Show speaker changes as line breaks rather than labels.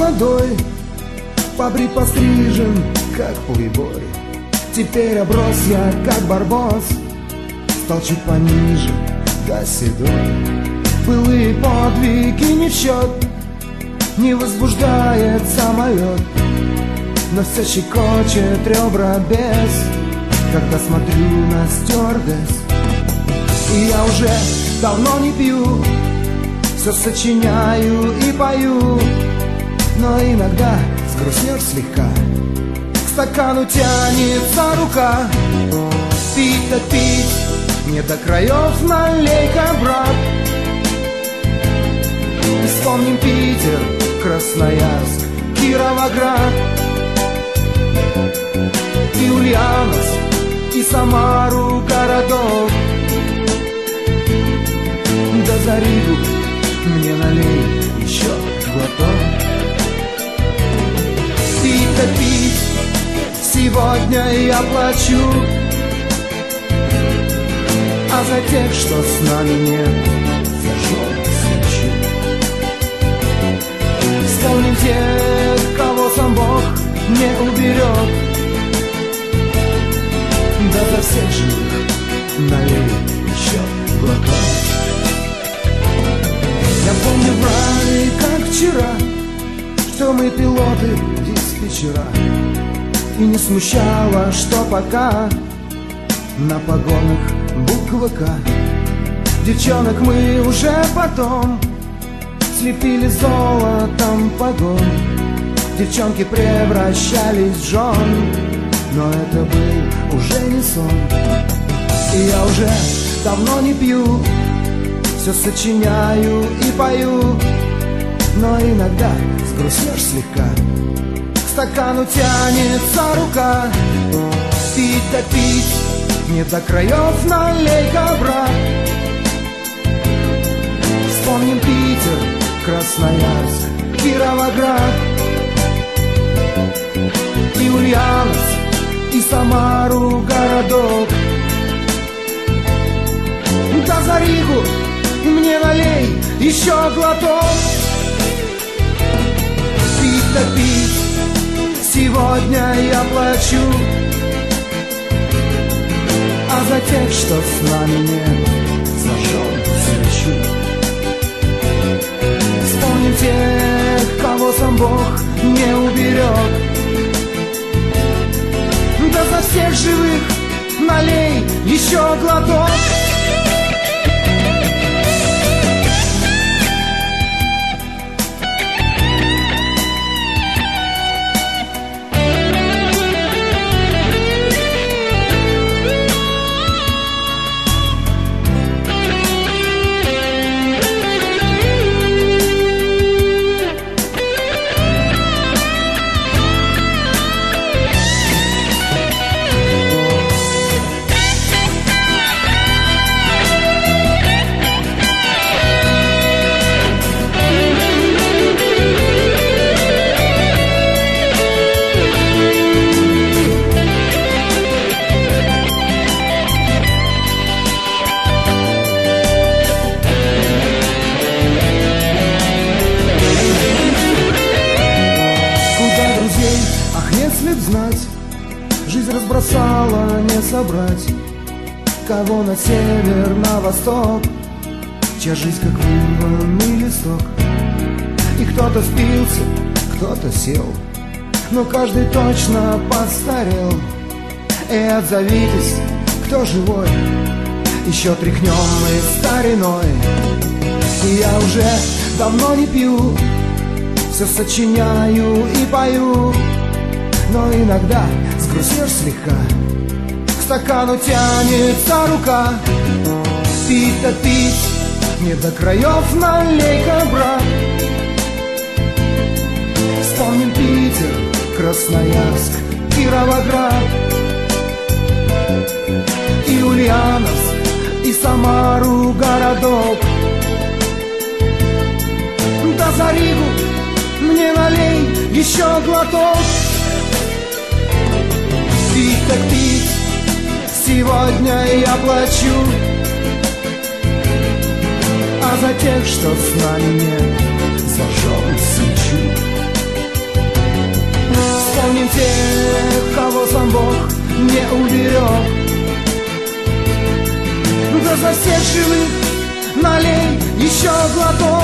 молодой, побрит, пострижен, как плейбой. Теперь оброс я, как барбос, стал чуть пониже, да седой. Былые подвиги не в счет, не возбуждает самолет, но все щекочет ребра без, когда смотрю на стюардесс. И я уже давно не пью, все сочиняю и пою, но иногда сгрустнешь слегка, к стакану тянется рука. Пить-то пить, не до краев, налей-ка, брат. И вспомним Питер, Красноярск, Кировоград, и Ульяновск, и Самару городок. Да за Ригу мне налей еще глоток. Пить-то пить, сегодня я плачу, а за тех, что с нами нет, зажжем свечу. Вспомним тех, кого сам Бог не уберег, да за всех живых налей еще глоток. Я помню в рай, как вчера, что мы пилоты, диспетчера, и не смущало, что пока на погонах буква К. Девчонок мы уже потом слепили золотом погон. Девчонки превращались в жен, но это был уже не сон. И я уже давно не пью, все сочиняю и пою, но иногда сгрустнешь слегка, к стакану тянется рука. Пить-то пить, не до краев, налей-ка, брат. Вспомним Питер, Красноярск, Кировоград, и Ульяновск, и Самару городок. Да за Ригу мне налей еще глоток. Пить-то пить, сегодня я плачу, а за тех, что с нами нет, зажжем свечу. Вспомним тех, кого сам Бог не уберег, да за всех живых налей еще глоток. Жизнь разбросала, не собрать, кого на север, на восток, чья жизнь как вырванный листок. И кто-то спился, кто-то сел, но каждый точно постарел. И отзовитесь, кто живой, еще тряхнем мы стариной. И я уже давно не пью, все сочиняю и пою, но иногда сгрустнешь слегка, к стакану тянется рука. Пить-то пить, не до краев, налей-ка, брат. Вспомним Питер, Красноярск, Кировоград, и Ульяновск, и Самару городок. Да за Ригу мне налей еще глоток. Пить так пить, сегодня я плачу, а за тех, что с нами нет, зажжем свечу. помни тех, кого сам Бог не уберег. Да за всех живых налей еще глоток.